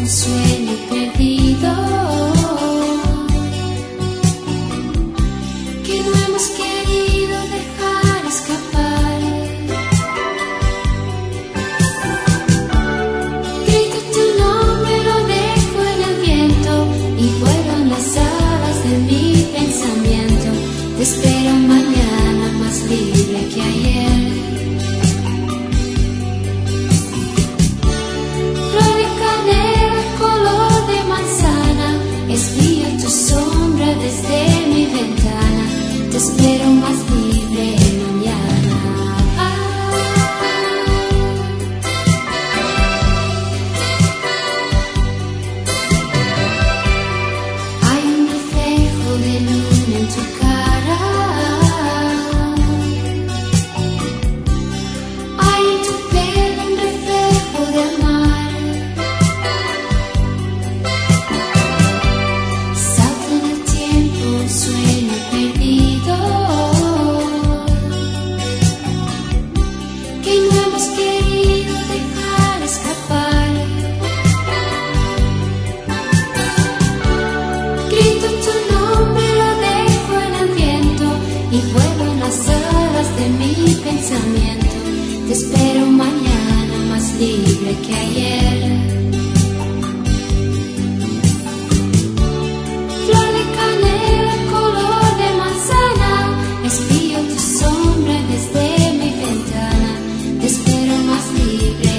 un sueño perdido que no hemos querido dejar escapar. Grito tu nombre, lo dejo en el viento y vuelo en las alas de mi pensamiento. Te espero mañana más libre que ayer. Flor de canela, color de manzana, espío tu sombra desde mi ventana. Te espero más libre mañana. Hay un reflejo de luna en tu cara. Hay en tu pelo un reflejo del mar. Salta en el tiempo un sueño perdido que no hemos querido dejar escapar. Grito tu nombre, lo dejo en el viento y vuelo en las alas de mi pensamiento. Te espero mañana más libre que ayer. Flor de canela, color de manzana, espío tu sombra desde mi ventana. Te espero más libre